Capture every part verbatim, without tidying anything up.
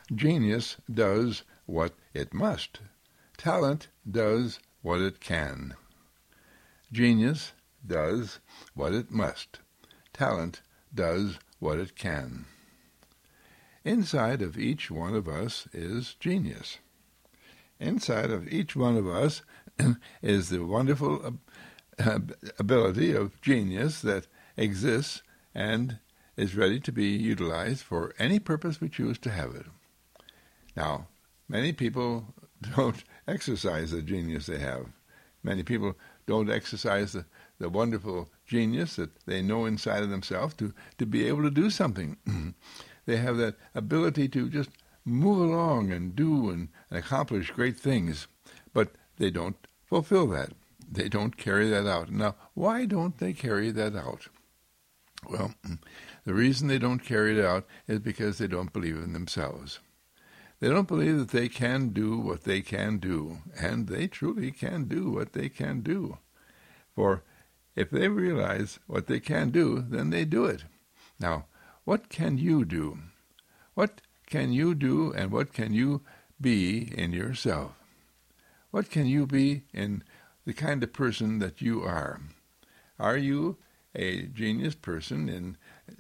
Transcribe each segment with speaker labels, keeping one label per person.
Speaker 1: Genius does what it must. Talent does what it can. Genius does what it must. Talent does what it can. Inside of each one of us is genius. Inside of each one of us is the wonderful ability of genius that exists and is ready to be utilized for any purpose we choose to have it. Now, many people don't exercise the genius they have. Many people don't exercise the, the wonderful genius that they know inside of themselves to, to be able to do something. They have that ability to just move along and do and, and accomplish great things, but they don't fulfill that. They don't carry that out. Now, why don't they carry that out? Well, the reason they don't carry it out is because they don't believe in themselves. They don't believe that they can do what they can do, and they truly can do what they can do. For if they realize what they can do, then they do it. Now, what can you do? What can you do, and what can you be in yourself? What can you be in the kind of person that you are? Are you a genius person in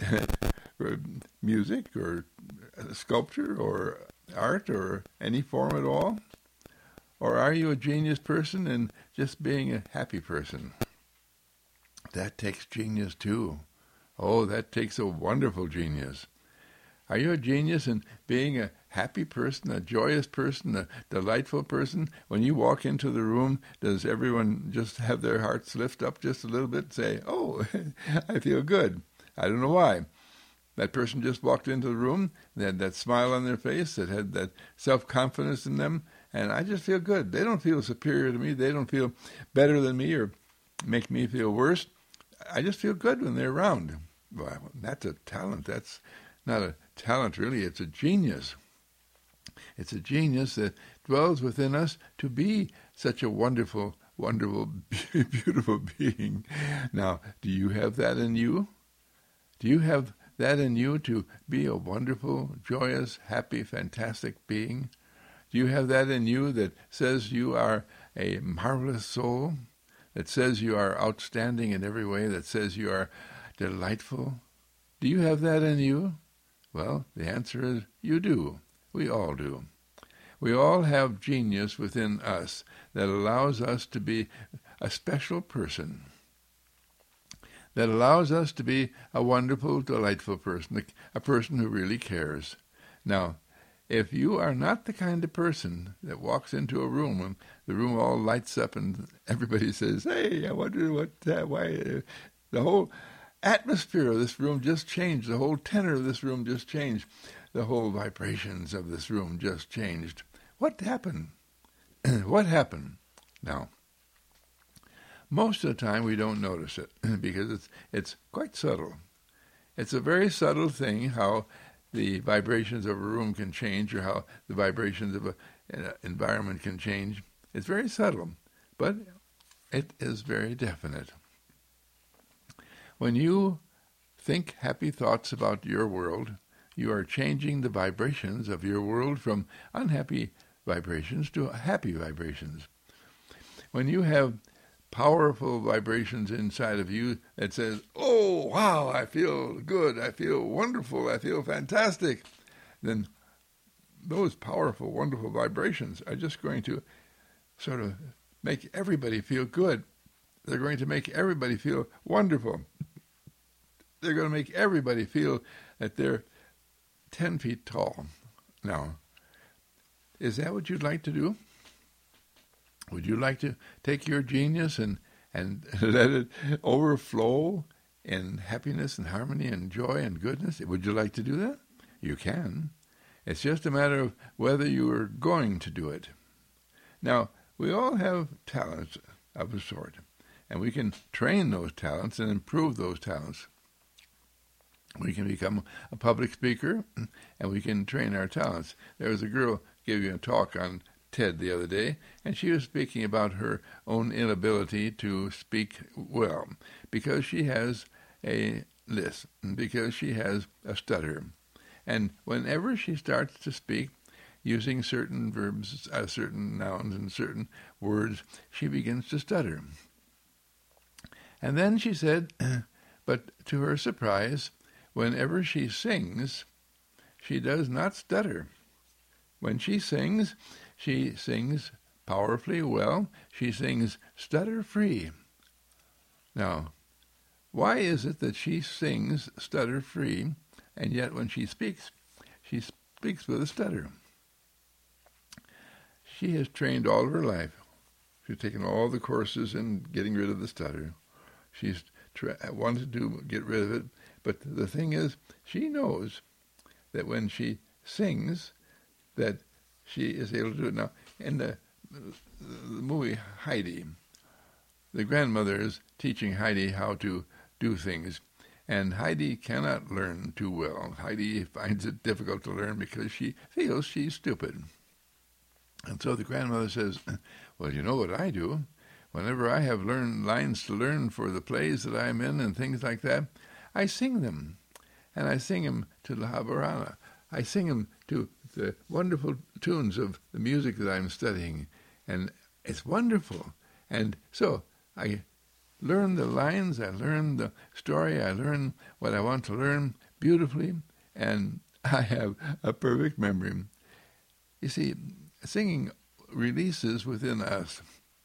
Speaker 1: music or sculpture or art or any form at all? Or are you a genius person in just being a happy person? That takes genius too. Oh, that takes a wonderful genius. Are you a genius in being a happy person, a joyous person, a delightful person? When you walk into the room, does everyone just have their hearts lift up just a little bit and say, oh, I feel good? I don't know why. That person just walked into the room, they had that smile on their face, that had that self-confidence in them, and I just feel good. They don't feel superior to me. They don't feel better than me or make me feel worse. I just feel good when they're around. Well, that's a talent. That's not a talent, really. It's a genius. It's a genius that dwells within us to be such a wonderful, wonderful, beautiful being. Now, do you have that in you? Do you have that in you to be a wonderful, joyous, happy, fantastic being? Do you have that in you that says you are a marvelous soul, that says you are outstanding in every way, that says you are delightful? Do you have that in you? Well, the answer is you do. We all do. We all have genius within us that allows us to be a special person, that allows us to be a wonderful, delightful person, a person who really cares. Now, if you are not the kind of person that walks into a room and the room all lights up and everybody says, hey, I wonder what, uh, why, uh, the whole atmosphere of this room just changed, the whole tenor of this room just changed, the whole vibrations of this room just changed. What happened? What happened? Now, most of the time we don't notice it because it's it's quite subtle. It's a very subtle thing how the vibrations of a room can change or how the vibrations of a, an environment can change. It's very subtle, but it is very definite. When you think happy thoughts about your world, you are changing the vibrations of your world from unhappy vibrations to happy vibrations. When you have powerful vibrations inside of you that says, oh, wow, I feel good, I feel wonderful, I feel fantastic, then those powerful, wonderful vibrations are just going to sort of make everybody feel good. They're going to make everybody feel wonderful. They're going to make everybody feel that they're ten feet tall. Now, is that what you'd like to do? Would you like to take your genius and, and let it overflow in happiness and harmony and joy and goodness? Would you like to do that? You can. It's just a matter of whether you are going to do it. Now, we all have talents of a sort, and we can train those talents and improve those talents. We can become a public speaker, and we can train our talents. There was a girl giving a talk on TED the other day, and she was speaking about her own inability to speak well because she has a lisp, because she has a stutter. And whenever she starts to speak, using certain verbs, uh, certain nouns, and certain words, she begins to stutter. And then she said, but to her surprise, whenever she sings, she does not stutter. When she sings, she sings powerfully well. She sings stutter-free. Now, why is it that she sings stutter-free, and yet when she speaks, she speaks with a stutter? She has trained all of her life. She's taken all the courses in getting rid of the stutter. She's tra- wanted to get rid of it, but the thing is, she knows that when she sings, that she is able to do it. Now, in the, the movie Heidi, the grandmother is teaching Heidi how to do things, and Heidi cannot learn too well. Heidi finds it difficult to learn because she feels she's stupid. And so the grandmother says, well, you know what I do? Whenever I have learned lines to learn for the plays that I'm in and things like that, I sing them. And I sing them to La Habana. I sing them to the wonderful tunes of the music that I'm studying. And it's wonderful. And so I learn the lines, I learn the story, I learn what I want to learn beautifully, and I have a perfect memory. You see, singing releases within us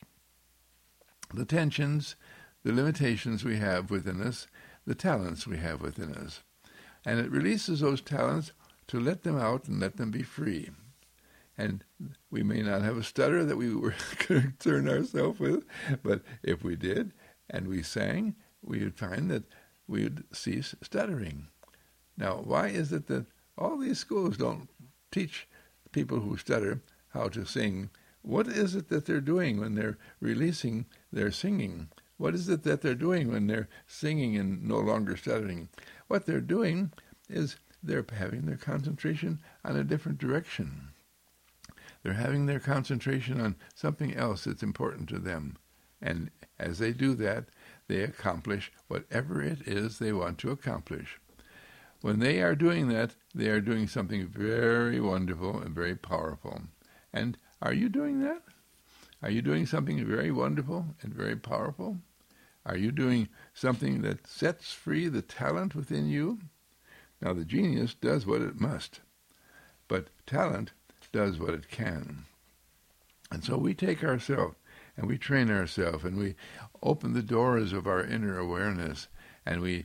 Speaker 1: the tensions, the limitations we have within us, the talents we have within us. And it releases those talents to let them out and let them be free. And we may not have a stutter that we were concerned ourselves with, but if we did and we sang, we would find that we would cease stuttering. Now, why is it that all these schools don't teach people who stutter how to sing? What is it that they're doing when they're releasing their singing? What is it that they're doing when they're singing and no longer stuttering? What they're doing is they're having their concentration on a different direction. They're having their concentration on something else that's important to them. And as they do that, they accomplish whatever it is they want to accomplish. When they are doing that, they are doing something very wonderful and very powerful. And are you doing that? Are you doing something very wonderful and very powerful? Are you doing something that sets free the talent within you? Now, the genius does what it must, but talent does what it can. And so we take ourselves and we train ourselves and we open the doors of our inner awareness and we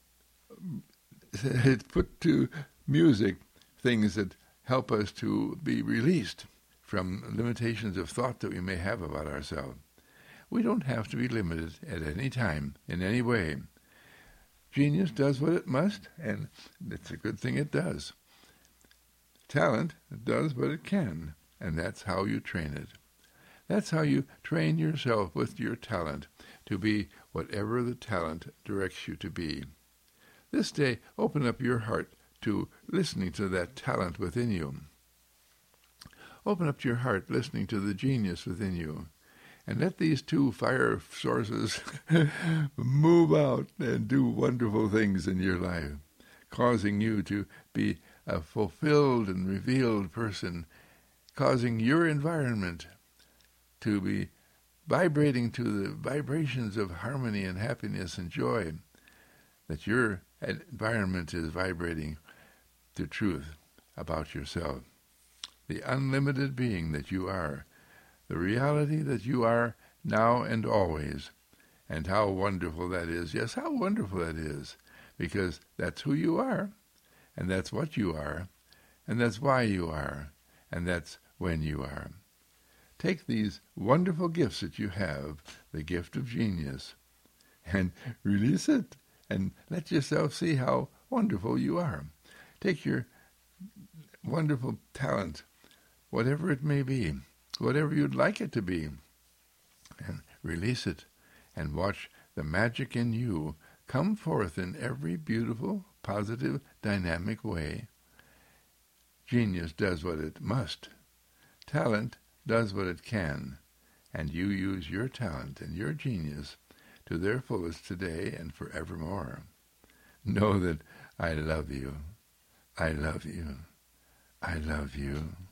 Speaker 1: put to music things that help us to be released from limitations of thought that we may have about ourselves. We don't have to be limited at any time, in any way. Genius does what it must, and it's a good thing it does. Talent does what it can, and that's how you train it. That's how you train yourself with your talent to be whatever the talent directs you to be. This day, open up your heart to listening to that talent within you. Open up your heart listening to the genius within you. And let these two fire sources move out and do wonderful things in your life, causing you to be a fulfilled and revealed person, causing your environment to be vibrating to the vibrations of harmony and happiness and joy, that your environment is vibrating to truth about yourself. The unlimited being that you are, the reality that you are now and always, and how wonderful that is. Yes, how wonderful that is, because that's who you are, and that's what you are, and that's why you are, and that's when you are. Take these wonderful gifts that you have, the gift of genius, and release it, and let yourself see how wonderful you are. Take your wonderful talent, whatever it may be, whatever you'd like it to be, and release it, and watch the magic in you come forth in every beautiful, positive, dynamic way. Genius does what it must. Talent does what it can, and you use your talent and your genius to their fullest today and forevermore. Know that I love you. I love you. I love you.